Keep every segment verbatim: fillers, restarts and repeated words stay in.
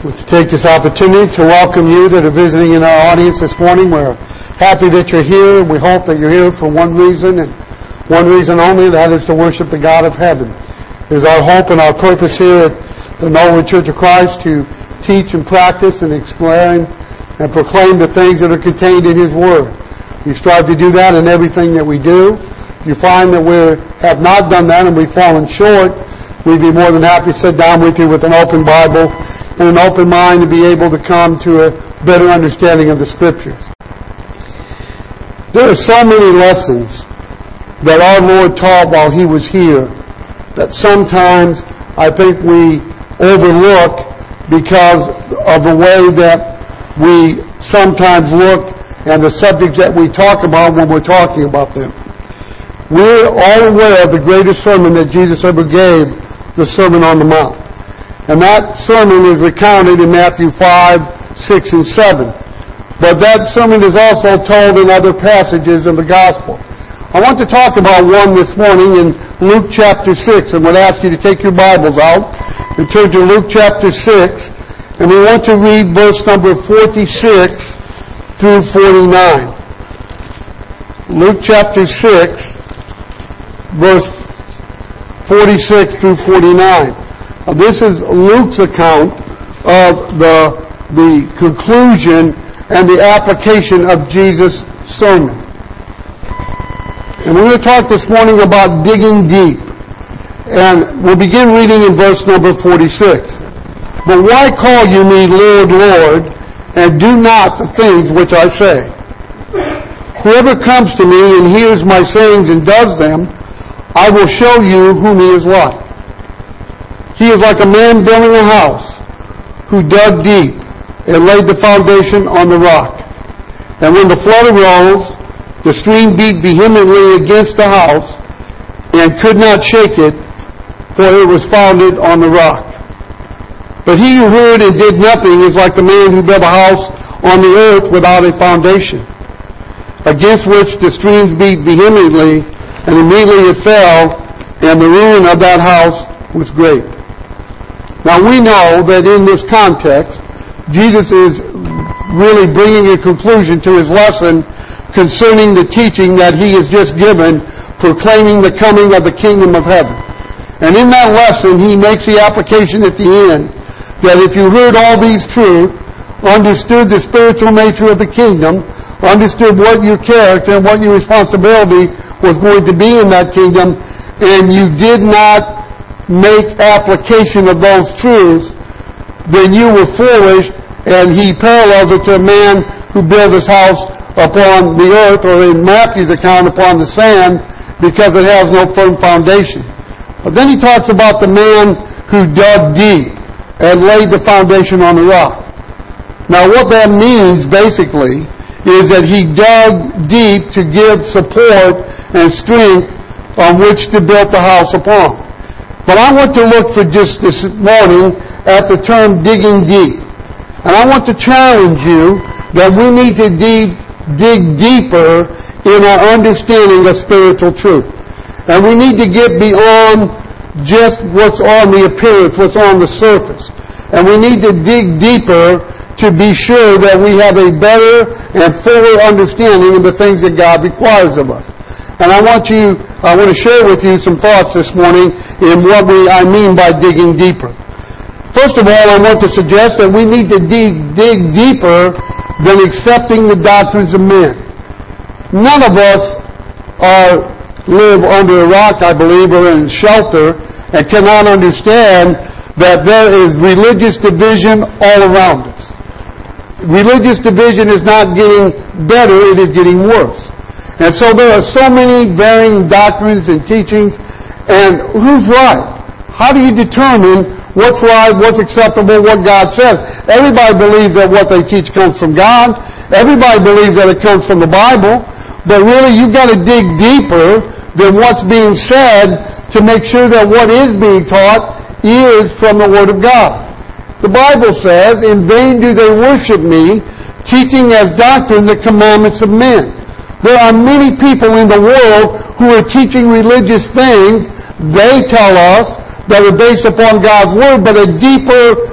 want to take this opportunity to welcome you that are visiting in our audience this morning. We're happy that you're here, and we hope that you're here for one reason and one reason only, that is to worship the God of heaven. It is our hope and our purpose here at the Norwood Church of Christ to teach and practice and explain and proclaim the things that are contained in His Word. We strive to do that in everything that we do. If you find that we have not done that and we've fallen short, we'd be more than happy to sit down with you with an open Bible and an open mind to be able to come to a better understanding of the Scriptures. There are so many lessons that our Lord taught while He was here that sometimes I think we overlook because of the way that we sometimes look and the subjects that we talk about when we're talking about them. We're all aware of the greatest sermon that Jesus ever gave, the Sermon on the Mount. And that sermon is recounted in Matthew five, six, and seven. But that sermon is also told in other passages in the Gospel. I want to talk about one this morning in Luke chapter six, and would ask you to take your Bibles out and turn to Luke chapter six, and we want to read verse number forty-six through forty-nine. Luke chapter six, verse forty-six through forty-nine. Now, this is Luke's account of the, the conclusion and the application of Jesus' sermon. And we're going to talk this morning about digging deep. And we'll begin reading in verse number forty-six. But why call you me Lord, Lord, and do not the things which I say? Whoever comes to me and hears my sayings and does them, I will show you whom he is like. He is like a man building a house who dug deep and laid the foundation on the rock. And when the flood arose, the stream beat vehemently against the house and could not shake it, for it was founded on the rock. But he who heard and did nothing is like the man who built a house on the earth without a foundation, against which the streams beat vehemently, and immediately it fell, and the ruin of that house was great. Now we know that in this context, Jesus is really bringing a conclusion to His lesson concerning the teaching that He has just given, proclaiming the coming of the kingdom of heaven. And in that lesson, He makes the application at the end that if you heard all these truths, understood the spiritual nature of the kingdom, understood what your character and what your responsibility was going to be in that kingdom, and you did not make application of those truths, then you were foolish. And he parallels it to a man who built his house upon the earth, or in Matthew's account, upon the sand, because it has no firm foundation. But then he talks about the man who dug deep and laid the foundation on the rock. Now what that means, basically, is that he dug deep to give support and strength on which to build the house upon. But I want to look for just this morning at the term digging deep. And I want to challenge you that we need to dig, dig deeper in our understanding of spiritual truth. And we need to get beyond just what's on the appearance, what's on the surface. And we need to dig deeper to be sure that we have a better and fuller understanding of the things that God requires of us. And I want you, I want to share with you some thoughts this morning in what we, I mean by digging deeper. First of all, I want to suggest that we need to dig, dig deeper than accepting the doctrines of men. None of us are, live under a rock, I believe, or in shelter, and cannot understand that there is religious division all around us. Religious division is not getting better, it is getting worse. And so there are so many varying doctrines and teachings, and who's right? How do you determine what's right, what's acceptable, what God says? Everybody believes that what they teach comes from God. Everybody believes that it comes from the Bible. But really, you've got to dig deeper than what's being said to make sure that what is being taught is from the Word of God. The Bible says, in vain do they worship me, teaching as doctrine the commandments of men. There are many people in the world who are teaching religious things, they tell us, that are based upon God's Word, but a deeper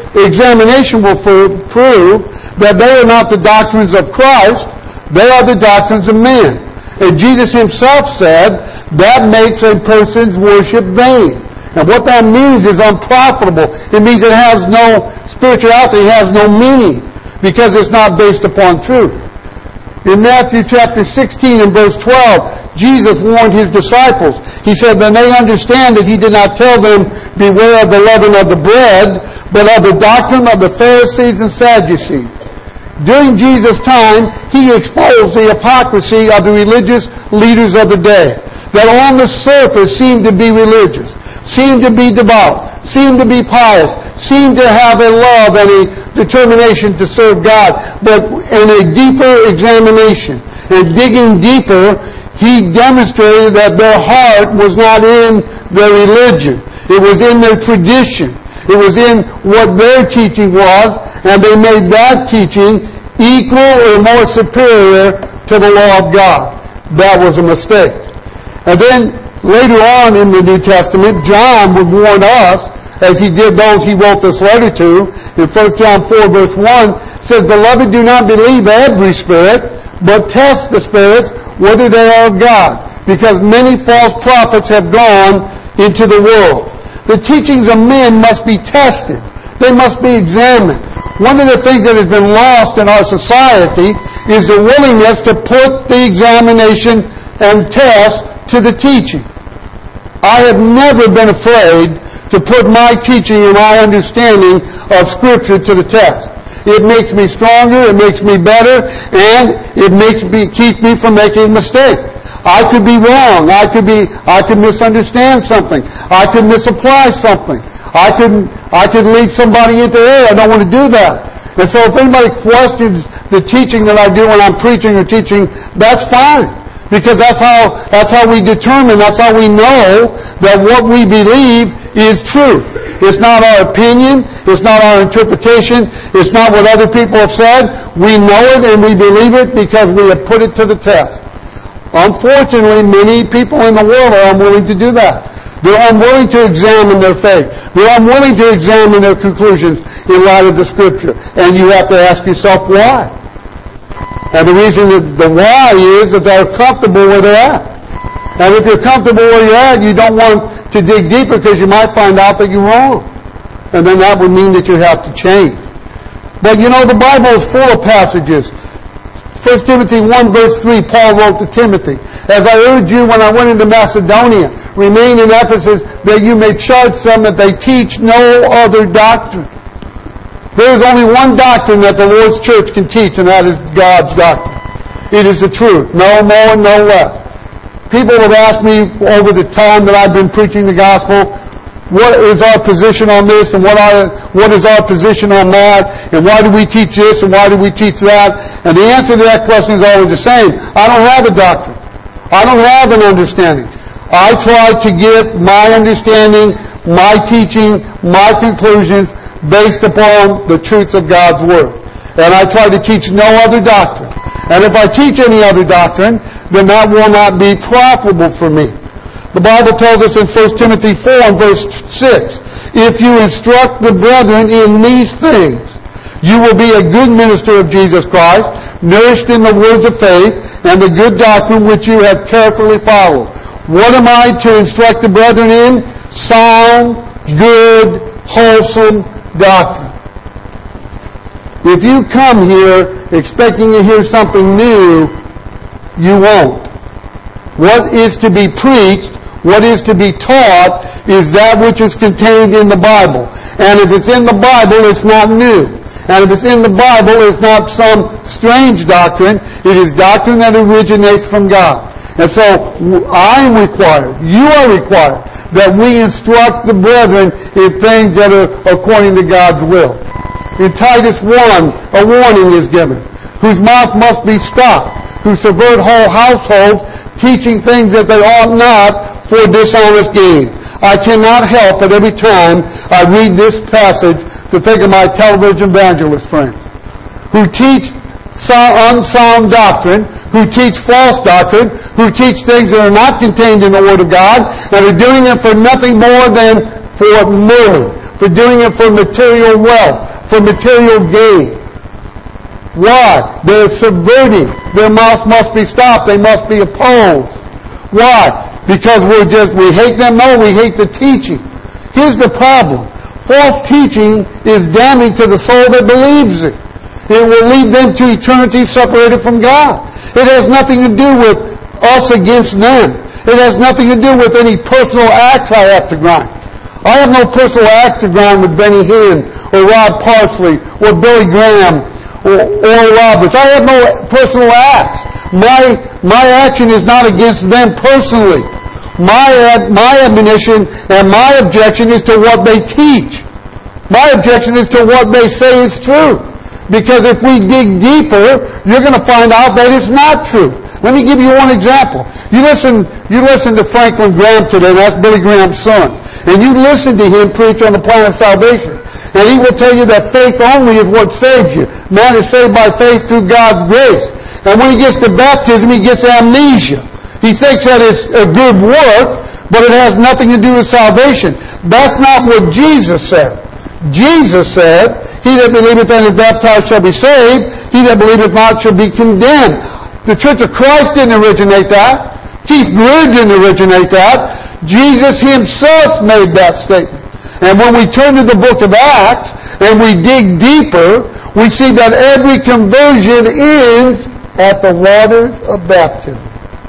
examination will prove that they are not the doctrines of Christ, they are the doctrines of men. And Jesus himself said, that makes a person's worship vain. And what that means is unprofitable. It means it has no spirituality, it has no meaning, because it's not based upon truth. In Matthew chapter sixteen and verse twelve, Jesus warned his disciples. He said, "Then they understand that he did not tell them, beware of the leaven of the bread, but of the doctrine of the Pharisees and Sadducees." During Jesus' time, he exposed the hypocrisy of the religious leaders of the day, that on the surface seemed to be religious, seemed to be devout, seemed to be pious, seemed to have a love and a determination to serve God. But in a deeper examination and digging deeper, he demonstrated that their heart was not in their religion. It was in their tradition. It was in what their teaching was, and they made that teaching equal or more superior to the law of God. That was a mistake. And then later on in the New Testament, John would warn us, as he did those he wrote this letter to, in First John four verse one, says, "Beloved, do not believe every spirit, but test the spirits, whether they are of God, because many false prophets have gone into the world." The teachings of men must be tested. They must be examined. One of the things that has been lost in our society is the willingness to put the examination and test to the teaching. I have never been afraid to put my teaching and my understanding of Scripture to the test. It makes me stronger, it makes me better, and it makes me, keeps me from making a mistake. I could be wrong. I could be, I could misunderstand something. I could misapply something. I could, I could lead somebody into error. I don't want to do that. And so if anybody questions the teaching that I do when I'm preaching or teaching, that's fine. Because that's how, that's how we determine, that's how we know that what we believe is true. It's not our opinion, it's not our interpretation, it's not what other people have said. We know it and we believe it because we have put it to the test. Unfortunately, many people in the world are unwilling to do that. They're unwilling to examine their faith. They're unwilling to examine their conclusions in light of the Scripture. And you have to ask yourself why. And the reason that the why is that they're comfortable where they're at. And if you're comfortable where you're at, you don't want to dig deeper because you might find out that you're wrong. And then that would mean that you have to change. But you know, the Bible is full of passages. First Timothy one verse three, Paul wrote to Timothy, "As I urge you when I went into Macedonia, remain in Ephesus, that you may charge some that they teach no other doctrine." There is only one doctrine that the Lord's church can teach, and that is God's doctrine. It is the truth. No more, no less. People have asked me over the time that I've been preaching the gospel, what is our position on this, and what, are, what is our position on that, and why do we teach this, and why do we teach that? And the answer to that question is always the same. I don't have a doctrine. I don't have an understanding. I try to give my understanding, my teaching, my conclusions based upon the truths of God's Word. And I try to teach no other doctrine. And if I teach any other doctrine, then that will not be profitable for me. The Bible tells us in First Timothy four and verse six, "If you instruct the brethren in these things, you will be a good minister of Jesus Christ, nourished in the words of faith and the good doctrine which you have carefully followed." What am I to instruct the brethren in? Sound, good, wholesome doctrine. If you come here expecting to hear something new, you won't. What is to be preached, what is to be taught, is that which is contained in the Bible. And if it's in the Bible, it's not new. And if it's in the Bible, it's not some strange doctrine. It is doctrine that originates from God. And so I am required, you are required, that we instruct the brethren in things that are according to God's will. In Titus one, a warning is given. Whose mouth must be stopped, who subvert whole households, teaching things that they ought not for dishonest gain. I cannot help but every time I read this passage to think of my television evangelist friends who teach unsound doctrine, who teach false doctrine, who teach things that are not contained in the Word of God, and are doing it for nothing more than for money, for doing it for material wealth, for material gain. Why? They're subverting. Their mouths must be stopped. They must be opposed. Why? Because we're just, we hate them? No, we hate the teaching. Here's the problem. False teaching is damning to the soul that believes it. It will lead them to eternity separated from God. It has nothing to do with us against them. It has nothing to do with any personal acts I have to grind. I have no personal act to grind with Benny Hinn or Rod Parsley or Billy Graham or Oral Roberts. I have no personal acts. My, my action is not against them personally. My, ad, my admonition and my objection is to what they teach. My objection is to what they say is true. Because if we dig deeper, you're going to find out that it's not true. Let me give you one example. You listen, you listen to Franklin Graham today, and that's Billy Graham's son. And you listen to him preach on the plan of salvation. And he will tell you that faith only is what saves you. Man is saved by faith through God's grace. And when he gets to baptism, he gets amnesia. He thinks that it's a good work, but it has nothing to do with salvation. That's not what Jesus said. Jesus said, he that believeth and is baptized shall be saved. He that believeth not shall be condemned. The Church of Christ didn't originate that. Keith Greer didn't originate that. Jesus himself made that statement. And when we turn to the book of Acts and we dig deeper, we see that every conversion ends at the waters of baptism.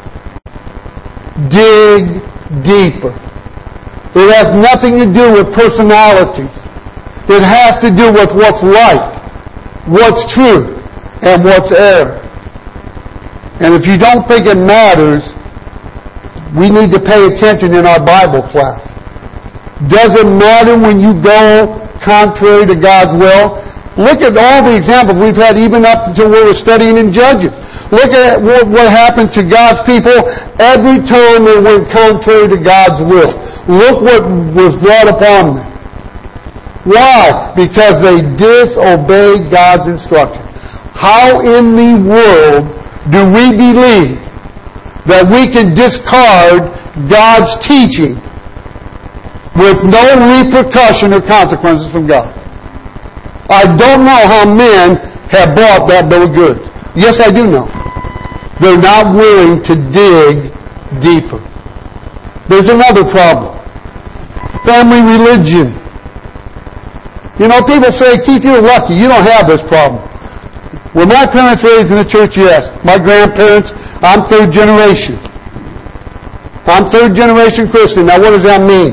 Dig deeper. It has nothing to do with personalities. It has to do with what's right, what's true, and what's error. And if you don't think it matters, we need to pay attention in our Bible class. Does it matter when you go contrary to God's will? Look at all the examples we've had even up until we were studying in Judges. Look at what, what happened to God's people every time they went contrary to God's will. Look what was brought upon them. Why? Because they disobeyed God's instruction. How in the world do we believe that we can discard God's teaching with no repercussion or consequences from God? I don't know how men have bought that bill of goods. Yes, I do know. They're not willing to dig deeper. There's another problem. Family religion. You know, people say, Keith, you're lucky. You don't have this problem. Were my parents raised in the church? Yes. My grandparents, I'm third generation. I'm third generation Christian. Now, what does that mean?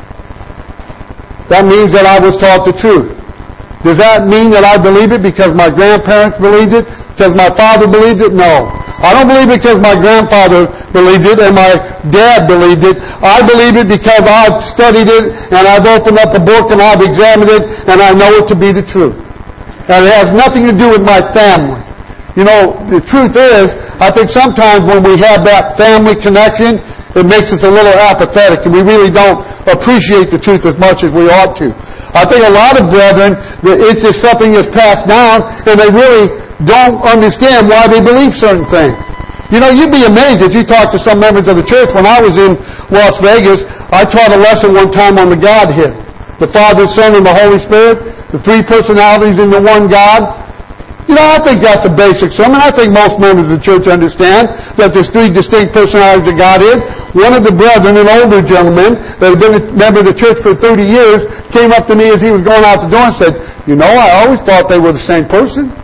That means that I was taught the truth. Does that mean that I believe it because my grandparents believed it? Because my father believed it? No. I don't believe it because my grandfather believed it and my dad believed it. I believe it because I've studied it and I've opened up a book and I've examined it and I know it to be the truth. And it has nothing to do with my family. You know, the truth is, I think sometimes when we have that family connection, it makes us a little apathetic and we really don't appreciate the truth as much as we ought to. I think a lot of brethren, it's just something that's passed down and they really don't understand why they believe certain things. You know, you'd be amazed if you talk to some members of the church. When I was in Las Vegas, I taught a lesson one time on the Godhead. The Father, Son, and the Holy Spirit. The three personalities in the one God. You know, I think that's a basic sermon. I think most members of the church understand that there's three distinct personalities of Godhead. One of the brethren, an older gentleman that had been a member of the church for thirty years, came up to me as he was going out the door and said, you know, I always thought they were the same person.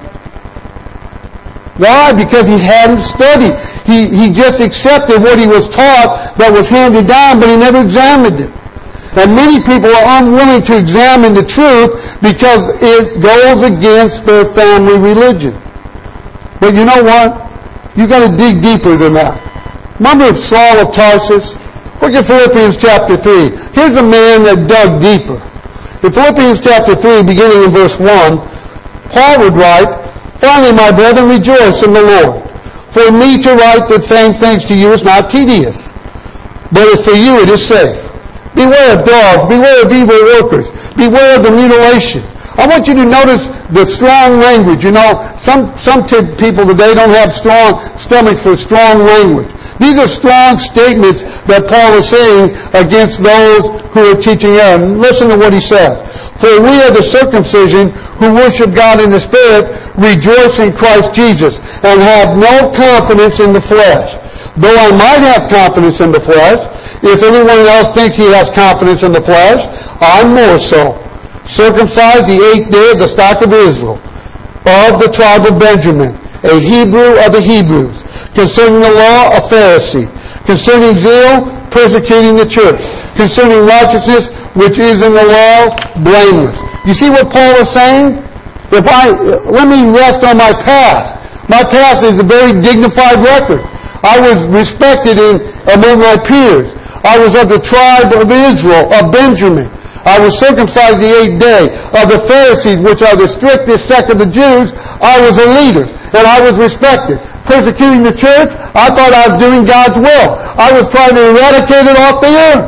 Why? Because he hadn't studied. He, he just accepted what he was taught that was handed down, but he never examined it. And many people are unwilling to examine the truth because it goes against their family religion. But you know what? You've got to dig deeper than that. Remember Saul of Tarsus? Look at Philippians chapter three. Here's a man that dug deeper. In Philippians chapter three, beginning in verse one, Paul would write, finally, my brethren, rejoice in the Lord. For me to write the same things to you is not tedious, but for you it is safe. Beware of dogs. Beware of evil workers. Beware of the mutilation. I want you to notice the strong language. You know, some some t- people today don't have strong stomachs for strong language. These are strong statements that Paul is saying against those who are teaching error. And listen to what he says. For we are the circumcision who worship God in the Spirit, rejoice in Christ Jesus, and have no confidence in the flesh. Though I might have confidence in the flesh, if anyone else thinks he has confidence in the flesh, I'm more so. Circumcised the eighth day of the stock of Israel, of the tribe of Benjamin, a Hebrew of the Hebrews, concerning the law, a Pharisee, concerning zeal, persecuting the church, concerning righteousness, which is in the law, blameless. You see what Paul is saying? If I, let me rest on my past. My past is a very dignified record. I was respected in, among my peers. I was of the tribe of Israel, of Benjamin. I was circumcised the eighth day. Of the Pharisees, which are the strictest sect of the Jews, I was a leader, and I was respected. Persecuting the church, I thought I was doing God's will. I was trying to eradicate it off the earth.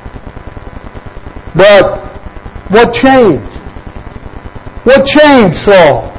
But what changed? What changed Saul?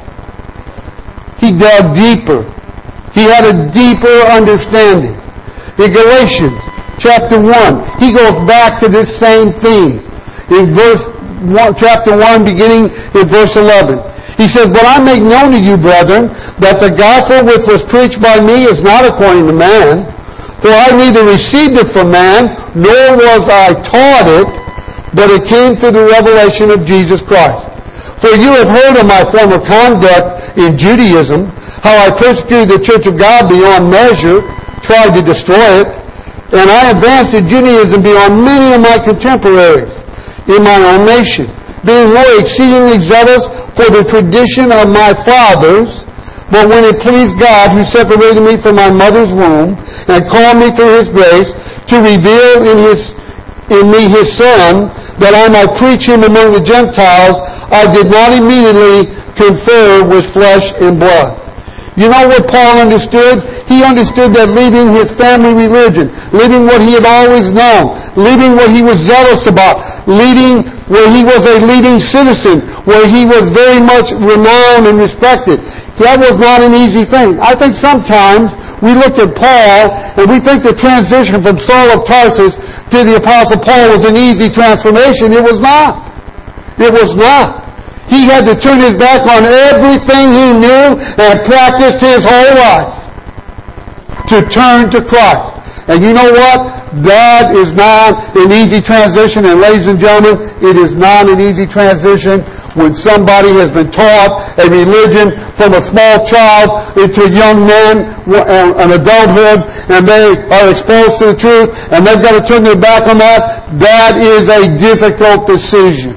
He dug deeper. He had a deeper understanding. In Galatians chapter one, he goes back to this same theme. In verse one, chapter one, beginning in verse eleven. He says, But I make known to you, brethren, that the gospel which was preached by me is not according to man. For I neither received it from man, nor was I taught it, but it came through the revelation of Jesus Christ. For you have heard of my former conduct in Judaism, how I persecuted the church of God beyond measure, tried to destroy it, and I advanced in Judaism beyond many of my contemporaries in my own nation, being more exceedingly zealous for the tradition of my fathers. But when it pleased God, who separated me from my mother's womb, and called me through His grace, to reveal in His in me His Son, that I might preach Him among the Gentiles, I did not immediately confer with flesh and blood. You know what Paul understood? He understood that leaving his family religion, leaving what he had always known, leaving what he was zealous about, leading where he was a leading citizen, where he was very much renowned and respected. That was not an easy thing. I think sometimes we look at Paul and we think the transition from Saul of Tarsus to the Apostle Paul was an easy transformation. It was not. It was not. He had to turn his back on everything he knew and practiced his whole life to turn to Christ. And you know what? That is not an easy transition. And ladies and gentlemen, it is not an easy transition when somebody has been taught a religion from a small child into young men and adulthood, and they are exposed to the truth, and they've got to turn their back on that. That is a difficult decision.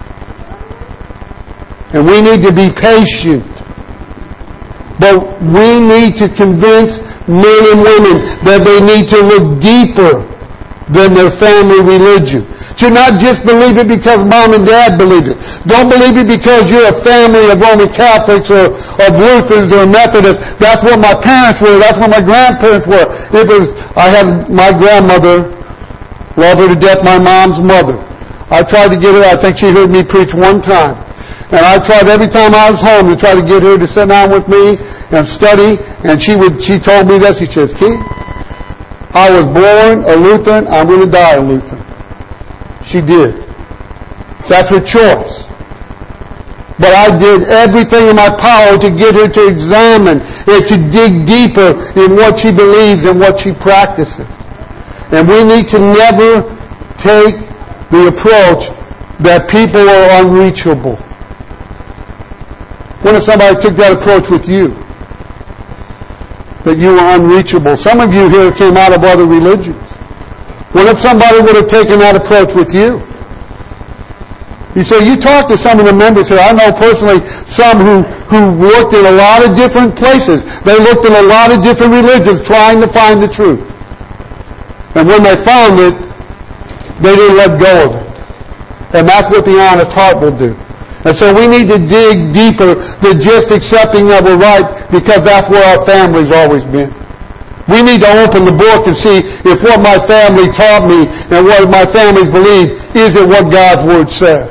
And we need to be patient. But we need to convince men and women that they need to look deeper than their family religion. To not just believe it because mom and dad believe it. Don't believe it because you're a family of Roman Catholics or of Lutherans or Methodists. That's what my parents were. That's what my grandparents were. It was, I had my grandmother, love her to death, my mom's mother. I tried to get her, I think she heard me preach one time. And I tried every time I was home to try to get her to sit down with me and study. And she would, she told me this. She says, Keith, I was born a Lutheran. I'm going to die a Lutheran. She did. That's her choice. But I did everything in my power to get her to examine and to dig deeper in what she believes and what she practices. And we need to never take the approach that people are unreachable. What if somebody took that approach with you? That you were unreachable. Some of you here came out of other religions. What if somebody would have taken that approach with you? You say, you talk to some of the members here. I know personally some who, who worked in a lot of different places. They looked in a lot of different religions trying to find the truth. And when they found it, they didn't let go of it. And that's what the honest heart will do. And so we need to dig deeper than just accepting that we're right, because that's where our family's always been. We need to open the book and see if what my family taught me and what my families believe, is it what God's Word says?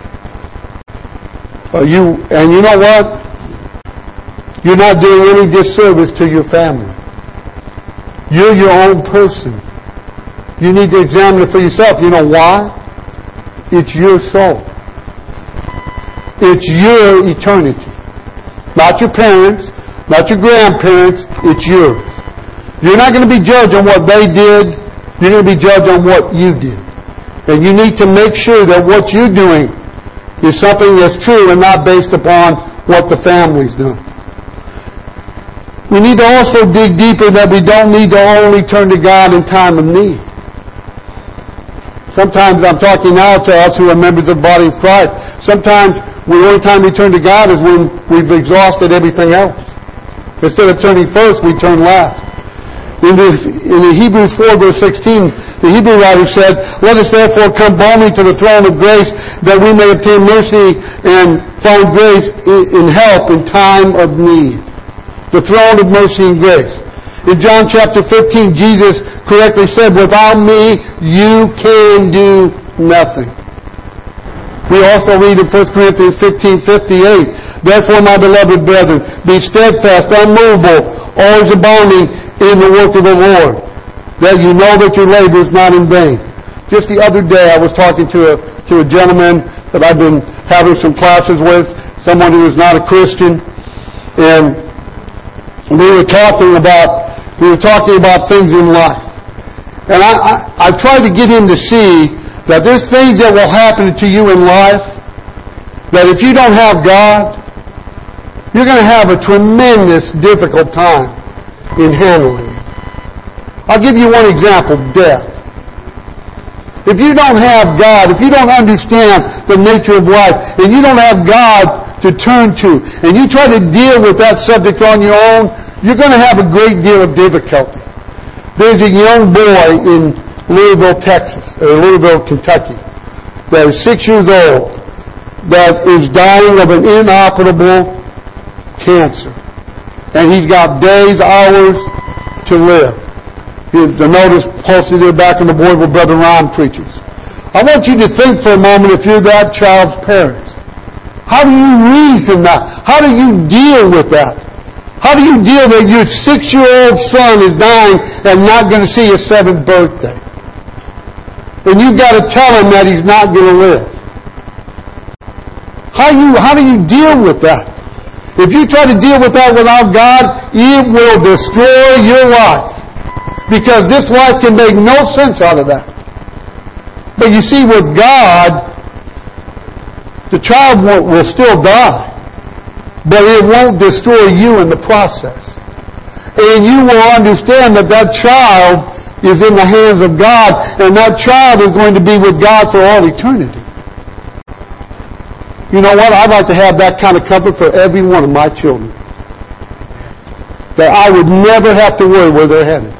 Uh, you, and you know what? You're not doing any disservice to your family. You're your own person. You need to examine it for yourself. You know why? It's your soul. It's your eternity. Not your parents, not your grandparents. It's yours. You're not going to be judged on what they did. You're going to be judged on what you did. And you need to make sure that what you're doing is something that's true and not based upon what the family's done. We need to also dig deeper that we don't need to only turn to God in time of need. Sometimes I'm talking now to us who are members of the body of Christ. Sometimes the only time we turn to God is when we've exhausted everything else. Instead of turning first, we turn last. In, the, in the Hebrews four verse sixteen, the Hebrew writer said, "Let us therefore come boldly to the throne of grace, that we may obtain mercy and find grace in help in time of need." The throne of mercy and grace. In John chapter fifteen, Jesus correctly said, "Without me, you can do nothing." We also read in First Corinthians fifteen fifty-eight, "Therefore, my beloved brethren, be steadfast, unmovable, always abounding in the work of the Lord, that you know that your labor is not in vain." Just the other day, I was talking to a, to a gentleman that I've been having some classes with, someone who is not a Christian, and we were talking about we were talking about things in life. And I, I, I tried to get him to see that there's things that will happen to you in life that if you don't have God, you're going to have a tremendous difficult time in handling it. I'll give you one example, death. If you don't have God, if you don't understand the nature of life, and you don't have God to turn to, and you try to deal with that subject on your own, you're going to have a great deal of difficulty. There's a young boy in Louisville, Texas, or Louisville, Kentucky, that is six years old, that is dying of an inoperable cancer. And he's got days, hours to live. The notice posted there back in the board where Brother Ron preaches. I want you to think for a moment, if you're that child's parents, how do you reason that? How do you deal with that? How do you deal that your six-year-old son is dying and not going to see his seventh birthday? And you've got to tell him that he's not going to live. How, you, how do you deal with that? If you try to deal with that without God, it will destroy your life. Because this life can make no sense out of that. But you see, with God, the child will, will still die. But it won't destroy you in the process. And you will understand that that child is in the hands of God, and that child is going to be with God for all eternity. You know what? I'd like to have that kind of comfort for every one of my children. That I would never have to worry where they're headed.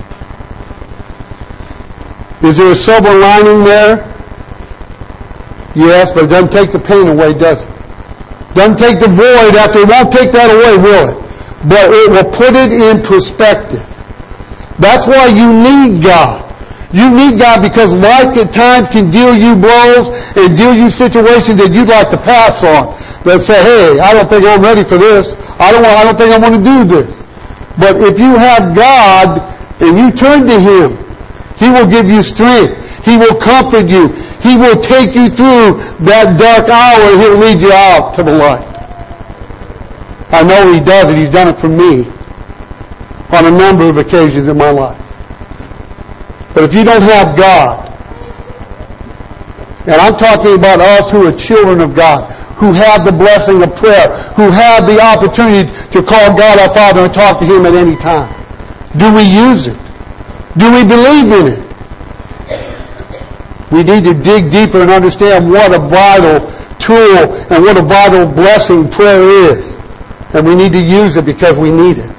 Is there a silver lining there? Yes, but it doesn't take the pain away, does it? Doesn't take the void after. It won't take that away, will it? But it will put it in perspective. That's why you need God. You need God because life at times can deal you blows and deal you situations that you'd like to pass on. That say, "Hey, I don't think I'm ready for this. I don't want, I don't think I want to do this." But if you have God and you turn to Him, He will give you strength. He will comfort you. He will take you through that dark hour and He'll lead you out to the light. I know He does it. He's done it for me on a number of occasions in my life. But if you don't have God, and I'm talking about us who are children of God, who have the blessing of prayer, who have the opportunity to call God our Father and talk to Him at any time, do we use it? Do we believe in it? We need to dig deeper and understand what a vital tool and what a vital blessing prayer is. And we need to use it because we need it.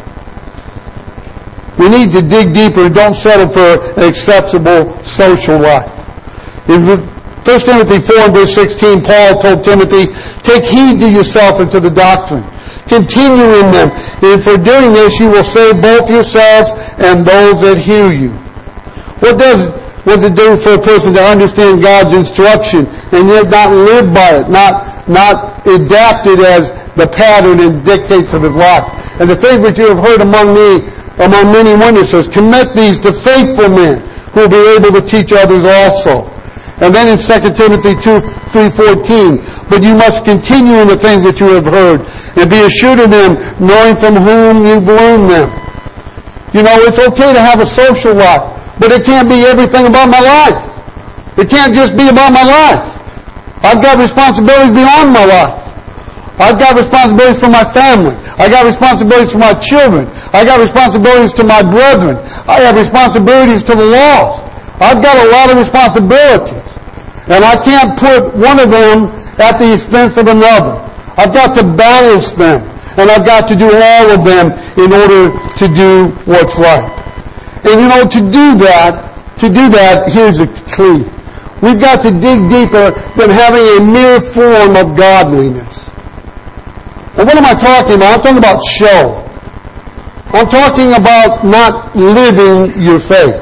We need to dig deeper and don't settle for an acceptable social life. In First Timothy four, verse sixteen, Paul told Timothy, "Take heed to yourself and to the doctrine. Continue in them, and for doing this you will save both yourselves and those that hear you." What does, what does it do for a person to understand God's instruction and yet not live by it, not, not adapt it as the pattern and dictates of his life? And the things that you have heard among me among many witnesses. Commit these to faithful men who will be able to teach others also. And then in Second Timothy two, three fourteen, but you must continue in the things that you have heard, and be assured of them, knowing from whom you've learned them. You know, it's okay to have a social life, but it can't be everything about my life. It can't just be about my life. I've got responsibilities beyond my life. I've got responsibilities for my family. I got responsibilities for my children. I got responsibilities to my brethren. I have responsibilities to the lost. I've got a lot of responsibilities. And I can't put one of them at the expense of another. I've got to balance them. And I've got to do all of them in order to do what's right. And you know, to do that, to do that, here's the key. We've got to dig deeper than having a mere form of godliness. And what am I talking about? I'm talking about show. I'm talking about not living your faith.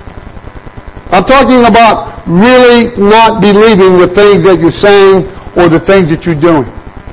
I'm talking about really not believing the things that you're saying or the things that you're doing.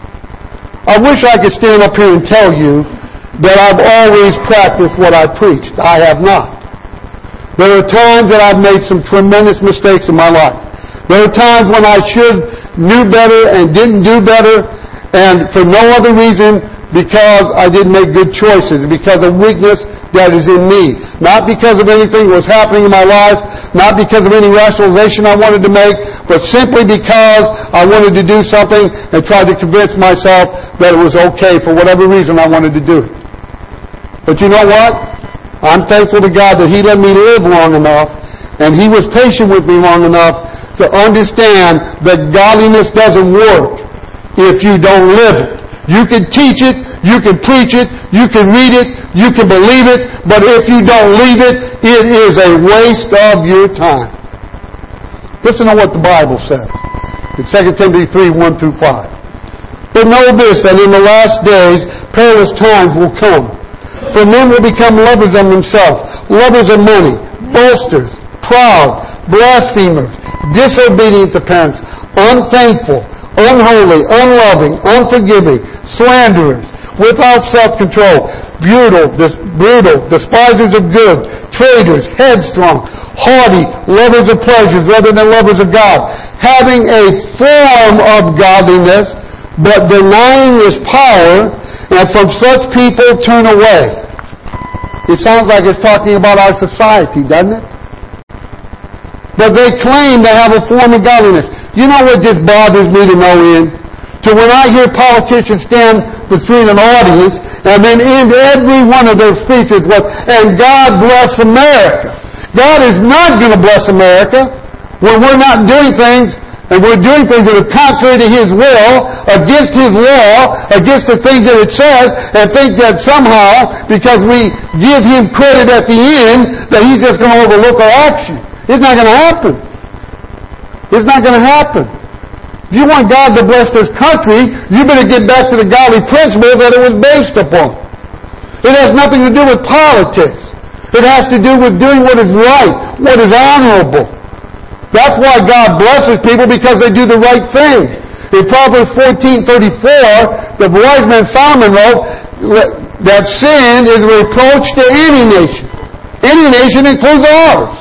I wish I could stand up here and tell you that I've always practiced what I preached. I have not. There are times that I've made some tremendous mistakes in my life. There are times when I should knew better and didn't do better, and for no other reason because I didn't make good choices, because of weakness that is in me. Not because of anything that was happening in my life, not because of any rationalization I wanted to make, but simply because I wanted to do something and tried to convince myself that it was okay for whatever reason I wanted to do it. But you know what? I'm thankful to God that He let me live long enough, and He was patient with me long enough to understand that godliness doesn't work if you don't live it. You can teach it, you can preach it, you can read it, you can believe it, but if you don't live it, it is a waste of your time. Listen to what the Bible says in Second Timothy three, one through five. But know this, that in the last days perilous times will come. For men will become lovers of themselves, lovers of money, boasters, proud, blasphemers, disobedient to parents, unthankful, unholy, unloving, unforgiving, slanderers, without self-control, brutal, dis- brutal, despisers of good, traitors, headstrong, haughty, lovers of pleasures rather than lovers of God, having a form of godliness, but denying His power, and from such people turn away. It sounds like it's talking about our society, doesn't it? But they claim to have a form of godliness. You know what just bothers me to no end? To when I hear politicians stand between an audience and then end every one of their speeches with, and God bless America. God is not going to bless America when we're not doing things, and we're doing things that are contrary to His will, against His law, against the things that it says, and think that somehow, because we give Him credit at the end, that He's just going to overlook our action. It's not going to happen. It's not going to happen. If you want God to bless this country, you better get back to the godly principles that it was based upon. It has nothing to do with politics. It has to do with doing what is right, what is honorable. That's why God blesses people, because they do the right thing. In Proverbs fourteen thirty-four, the wise man Solomon wrote that sin is a reproach to any nation. Any nation includes ours.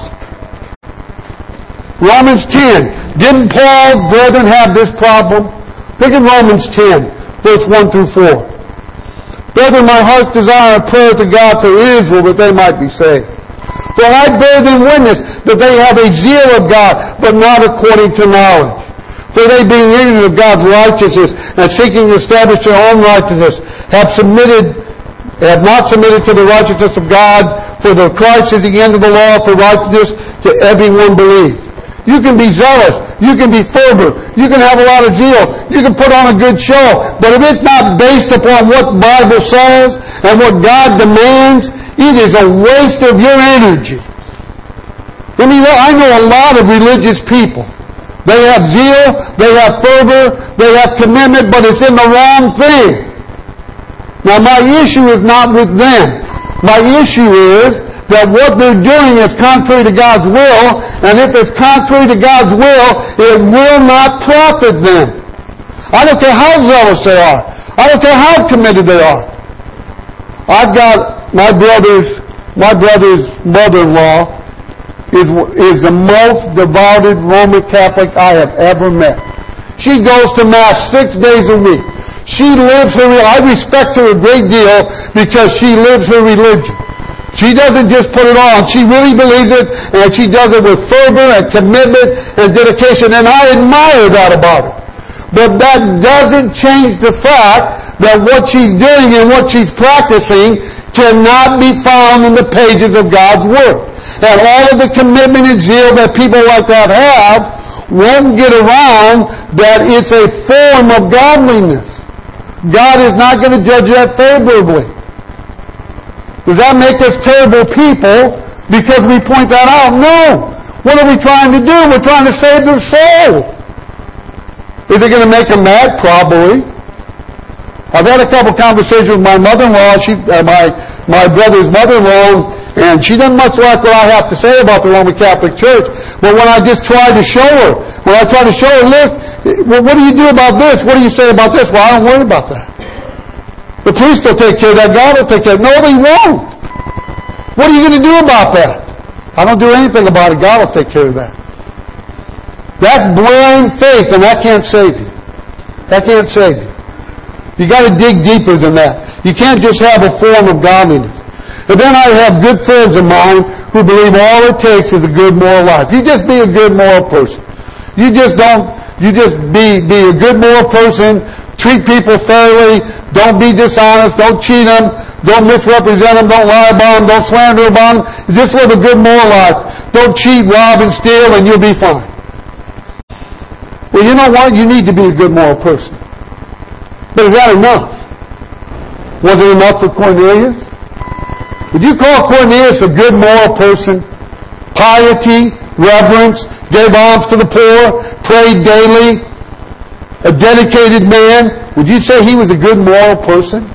Romans ten. Didn't Paul's brethren have this problem? Look at Romans ten, verse one through four. Brethren, my heart's desire and prayer to God for Israel, that they might be saved. For I bear them witness that they have a zeal of God, but not according to knowledge. For they, being ignorant of God's righteousness and seeking to establish their own righteousness, have submitted, have not submitted to the righteousness of God. For the Christ is the end of the law for righteousness to everyone believe. You can be zealous. You can be fervor. You can have a lot of zeal. You can put on a good show. But if it's not based upon what the Bible says and what God demands, it is a waste of your energy. I mean, I know a lot of religious people. They have zeal, they have fervor, they have commitment, but it's in the wrong thing. Now, my issue is not with them. My issue is that what they're doing is contrary to God's will, and if it's contrary to God's will, it will not profit them. I don't care how zealous they are. I don't care how committed they are. I've got my brothers My brother's mother-in-law is, is the most devoted Roman Catholic I have ever met. She goes to Mass six days a week. She lives her, I respect her a great deal because she lives her religion. She doesn't just put it on. She really believes it, and she does it with fervor and commitment and dedication, and I admire that about her. But that doesn't change the fact that what she's doing and what she's practicing cannot be found in the pages of God's Word. And all of the commitment and zeal that people like that have won't get around that it's a form of godliness. God is not going to judge that favorably. Does that make us terrible people because we point that out? No. What are we trying to do? We're trying to save their soul. Is it going to make them mad? Probably. I've had a couple conversations with my mother-in-law, she, uh, my, my brother's mother-in-law, and she doesn't much like what I have to say about the Roman Catholic Church. But when I just try to show her, when I try to show her, look, well, what do you do about this? What do you say about this? Well, I don't worry about that. The priest will take care of that. God will take care of it. No, they won't. What are you going to do about that? I don't do anything about it. God will take care of that. That's blind faith, and that can't save you. That can't save you. You got to dig deeper than that. You can't just have a form of godliness. And then I have good friends of mine who believe all it takes is a good moral life. You just be a good moral person. You just don't, you just be, be a good moral person, treat people fairly, don't be dishonest, don't cheat them, don't misrepresent them, don't lie about them, don't slander about them. Just live a good moral life. Don't cheat, rob, and steal, and you'll be fine. Well, you know what? You need to be a good moral person. But is that enough? Was it enough for Cornelius? Would you call Cornelius a good moral person? Piety, reverence, gave alms to the poor, prayed daily, a dedicated man. Would you say he was a good moral person?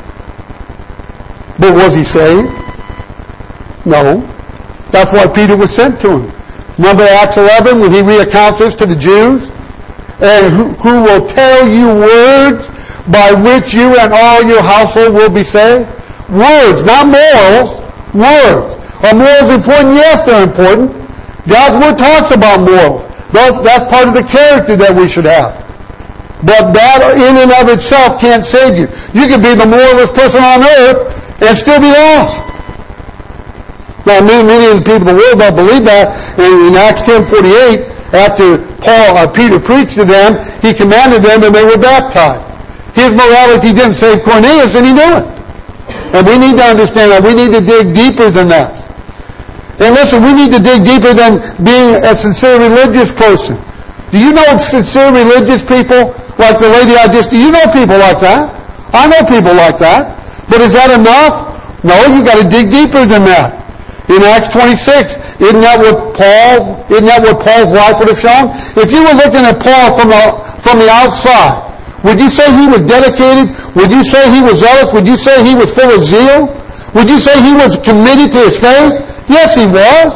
But was he saved? No. That's why Peter was sent to him. Remember Acts eleven when he recounts this to the Jews? And who, who will tell you words by which you and all your household will be saved? Words, not morals. Words. Are morals important? Yes, they're important. God's Word talks about morals. That's, that's part of the character that we should have. But that in and of itself can't save you. You could be the moralist person on earth and still be lost. Now, many, many of the people of the world don't believe that. In, in Acts ten forty-eight, after Paul, uh, Peter preached to them, he commanded them and they were baptized. His morality didn't save Cornelius, and he knew it. And we need to understand that. We need to dig deeper than that. And listen, we need to dig deeper than being a sincere religious person. Do you know sincere religious people like the lady I just... Do you know people like that? I know people like that. But is that enough? No, you've got to dig deeper than that. In Acts twenty-six, isn't that what Paul, isn't that what Paul's life would have shown? If you were looking at Paul from the, from the outside, would you say he was dedicated? Would you say he was zealous? Would you say he was full of zeal? Would you say he was committed to his faith? Yes, he was.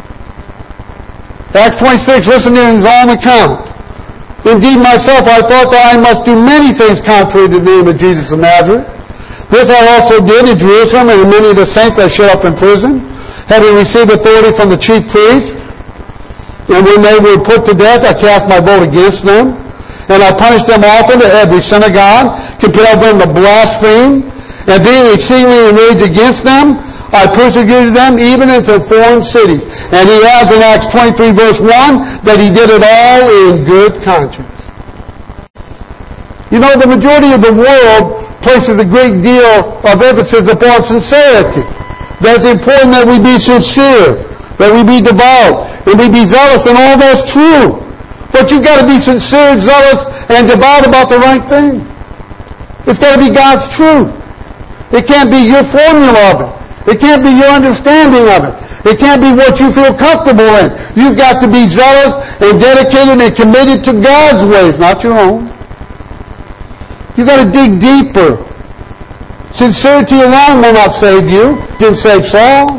Acts twenty-six, listen to his own account. Indeed, myself, I thought that I must do many things contrary to the name of Jesus of Nazareth. This I also did in Jerusalem, and many of the saints I shut up in prison, having received authority from the chief priests. And when they were put to death, I cast my vote against them. And I punished them often to every synagogue, compelled them to blaspheme. And being exceedingly enraged against them, I persecuted them even into foreign cities. And he has in Acts twenty-three verse one that he did it all in good conscience. You know, the majority of the world places a great deal of emphasis upon sincerity. That it's important that we be sincere, that we be devout, and we be zealous, and all that's true. But you've got to be sincere, zealous, and devout about the right thing. It's got to be God's truth. It can't be your formula of it. It can't be your understanding of it. It can't be what you feel comfortable in. You've got to be zealous and dedicated and committed to God's ways, not your own. You've got to dig deeper. Sincerity alone will not save you. It didn't save Saul.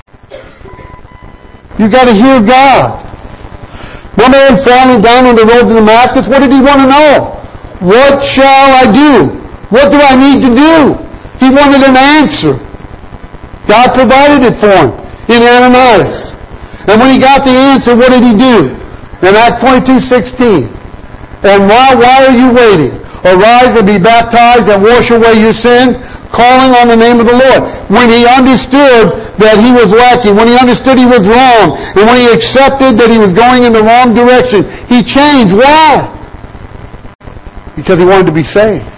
You've got to hear God. One man falling down on the road to Damascus, what did he want to know? What shall I do? What do I need to do? He wanted an answer. God provided it for him in Ananias. And when he got the answer, what did he do? In Acts twenty-two sixteen. And why, why are you waiting? Arise and be baptized and wash away your sins, calling on the name of the Lord. When he understood that he was lacking, when he understood he was wrong, and when he accepted that he was going in the wrong direction, he changed. Why? Because he wanted to be saved.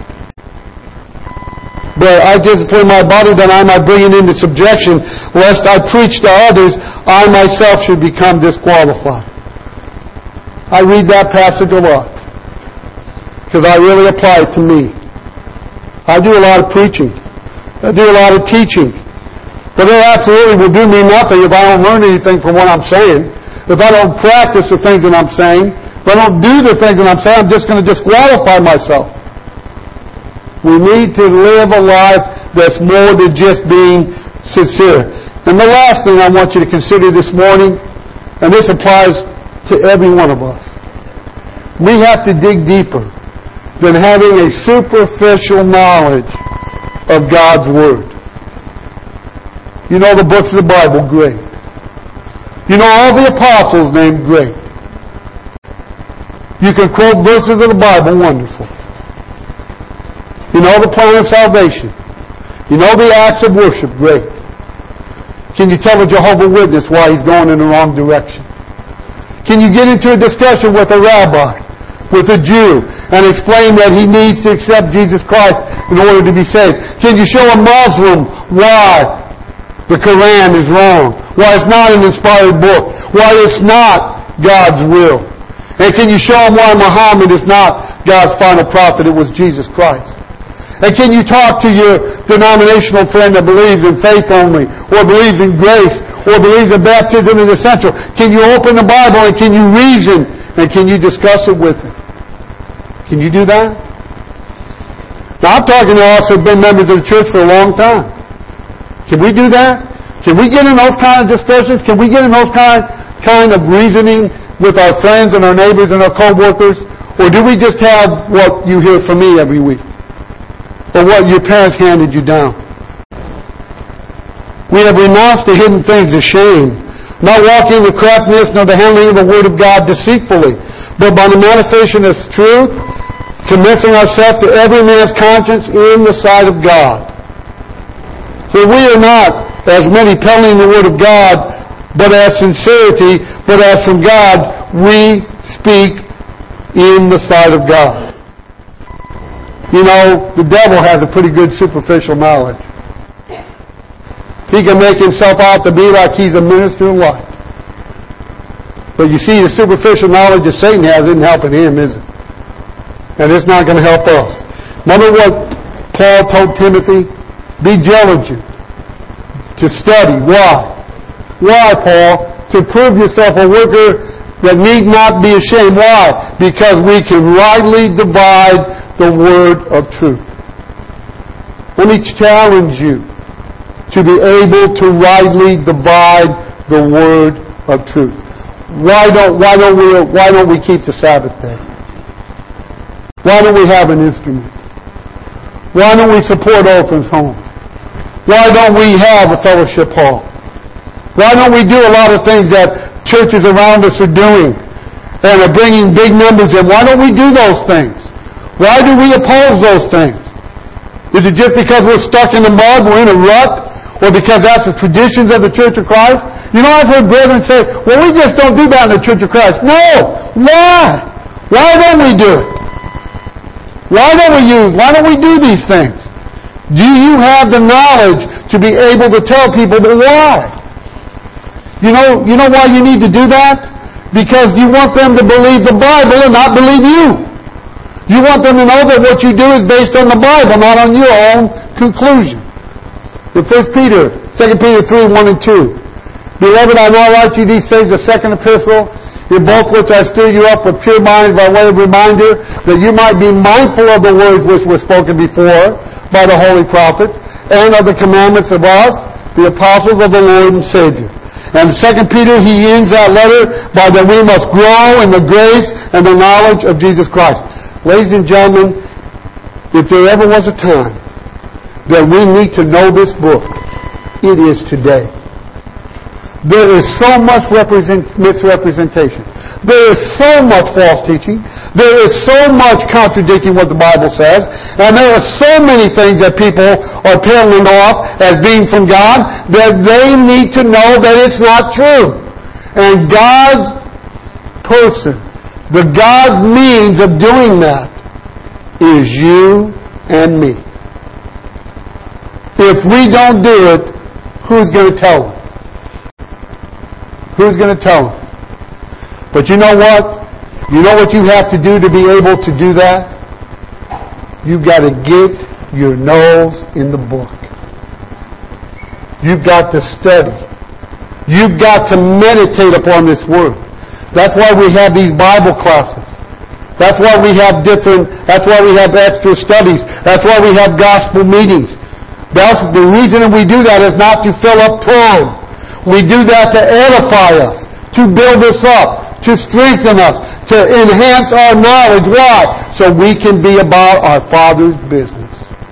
But I discipline my body that I might bring it into subjection, lest I preach to others, I myself should become disqualified. I read that passage a lot, because I really apply it to me. I do a lot of preaching. I do a lot of teaching. But it absolutely will do me nothing if I don't learn anything from what I'm saying. If I don't practice the things that I'm saying, if I don't do the things that I'm saying, I'm just going to disqualify myself. We need to live a life that's more than just being sincere. And the last thing I want you to consider this morning, and this applies to every one of us, we have to dig deeper than having a superficial knowledge of God's Word. You know the books of the Bible, great. You know all the apostles' names, great. You can quote verses of the Bible, wonderful. You know the plan of salvation. You know the acts of worship, great. Can you tell a Jehovah's Witness why he's going in the wrong direction? Can you get into a discussion with a rabbi, with a Jew, and explain that he needs to accept Jesus Christ in order to be saved? Can you show a Muslim why the Quran is wrong? Why it's not an inspired book? Why it's not God's will? And can you show him why Muhammad is not God's final prophet? It was Jesus Christ. And can you talk to your denominational friend that believes in faith only, or believes in grace, or believes in baptism is essential? Can you open the Bible and can you reason and can you discuss it with him? Can you do that? Now I'm talking to us who have been members of the church for a long time. Can we do that? Can we get in those kind of discussions? Can we get in those kind, kind of reasoning with our friends and our neighbors and our co-workers? Or do we just have what you hear from me every week? Or what your parents handed you down? We have renounced the hidden things of shame, not walking in the craftiness nor the handling of the Word of God deceitfully, but by the manifestation of truth, commending ourselves to every man's conscience in the sight of God. For we are not as many peddling the Word of God, but as sincerity, but as from God, we speak in the sight of God. You know, the devil has a pretty good superficial knowledge. He can make himself out to be like he's a minister of light. But you see, the superficial knowledge that Satan has isn't helping him, is it? And it's not going to help us. Remember what Paul told Timothy? Be diligent to study. Why? Why, Paul? To prove yourself a worker that need not be ashamed. Why? Because we can rightly divide the word of truth. Let me challenge you to be able to rightly divide the word of truth. Why don't, why don't we, why don't we keep the Sabbath day? Why don't we have an instrument? Why don't we support orphans' homes? Why don't we have a fellowship hall? Why don't we do a lot of things that churches around us are doing and are bringing big numbers in? Why don't we do those things? Why do we oppose those things? Is it just because we're stuck in the mud, we're in a rut, or because that's the traditions of the Church of Christ? You know, I've heard brethren say, well, we just don't do that in the Church of Christ. No! Why? Why don't we do it? Why don't we use, why don't we do these things? Do you have the knowledge to be able to tell people the why? You know, you know why you need to do that? Because you want them to believe the Bible and not believe you. You want them to know that what you do is based on the Bible, not on your own conclusion. In First Peter, Second Peter three, one and two. Beloved, I now write to you these things, the second epistle, in both which I stir you up with pure minds by way of reminder, that you might be mindful of the words which were spoken before by the holy prophets, and of the commandments of us, the apostles of the Lord and Savior. And in Second Peter, he ends that letter by that we must grow in the grace and the knowledge of Jesus Christ. Ladies and gentlemen, if there ever was a time that we need to know this book, it is today. There is so much represent, misrepresentation. There is so much false teaching. There is so much contradicting what the Bible says. And there are so many things that people are peddling off as being from God that they need to know that it's not true. And God's person, the God's means of doing that is you and me. If we don't do it, who's going to tell them? Who's going to tell them? But you know what? You know what you have to do to be able to do that? You've got to get your nose in the book. You've got to study. You've got to meditate upon this Word. That's why we have these Bible classes. That's why we have different, that's why we have extra studies. That's why we have gospel meetings. That's the reason that we do that is not to fill up time. We do that to edify us, to build us up, to strengthen us, to enhance our knowledge. Why? So we can be about our Father's business.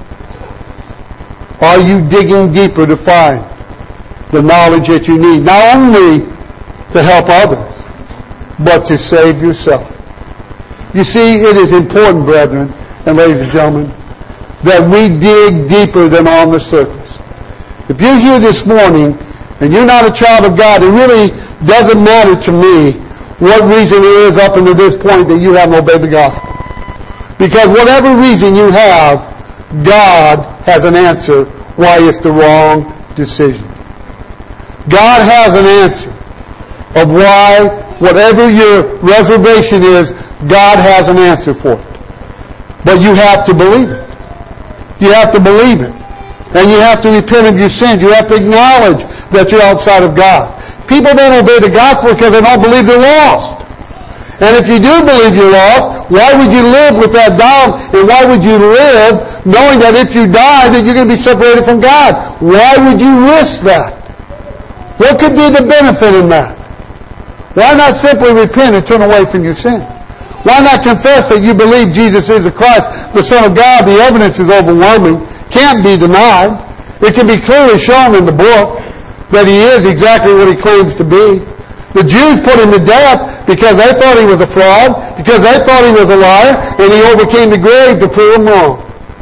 Are you digging deeper to find the knowledge that you need? Not only to help others, but to save yourself. You see, it is important, brethren and ladies and gentlemen, that we dig deeper than on the surface. If you're here this morning and you're not a child of God, it really doesn't matter to me what reason it is up until this point that you haven't obeyed the gospel. Because whatever reason you have, God has an answer why it's the wrong decision. God has an answer of why, whatever your reservation is, God has an answer for it. But you have to believe it. You have to believe it. And you have to repent of your sins. You have to acknowledge that you're outside of God. People don't obey the gospel because they don't believe they're lost. And if you do believe you're lost, why would you live with that doubt? And why would you live knowing that if you die, that you're going to be separated from God? Why would you risk that? What could be the benefit in that? Why not simply repent and turn away from your sin? Why not confess that you believe Jesus is the Christ, the Son of God? The evidence is overwhelming. Can't be denied. It can be clearly shown in the book that He is exactly what He claims to be. The Jews put Him to death because they thought He was a fraud, because they thought He was a liar, and He overcame the grave to prove them wrong.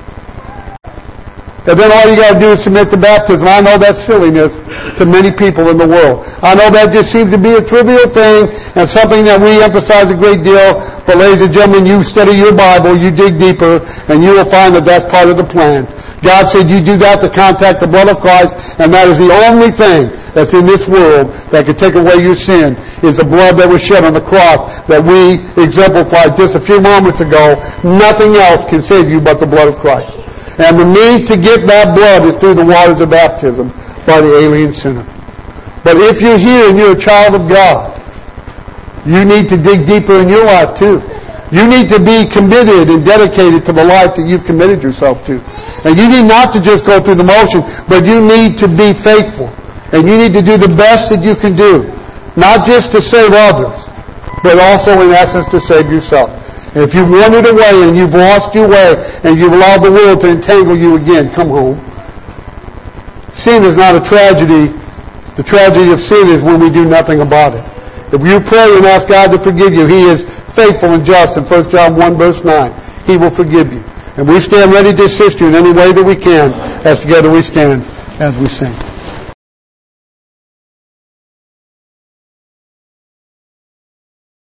And then all you got to do is submit to baptism. I know that's silliness to many people in the world. I know that just seems to be a trivial thing and something that we emphasize a great deal. But ladies and gentlemen, you study your Bible, you dig deeper, and you will find that that's part of the plan. God said you do that to contact the blood of Christ, and that is the only thing that's in this world that can take away your sin, is the blood that was shed on the cross that we exemplified just a few moments ago. Nothing else can save you but the blood of Christ. And the need to get that blood is through the waters of baptism by the alien sinner. But if you're here and you're a child of God, you need to dig deeper in your life too. You need to be committed and dedicated to the life that you've committed yourself to. And you need not to just go through the motion, but you need to be faithful. And you need to do the best that you can do. Not just to save others, but also in essence to save yourself. And if you've wandered away and you've lost your way and you've allowed the world to entangle you again, come home. Sin is not a tragedy. The tragedy of sin is when we do nothing about it. If you pray and ask God to forgive you, He is faithful and just in First John one verse nine. He will forgive you. And we stand ready to assist you in any way that we can as together we stand as we sing.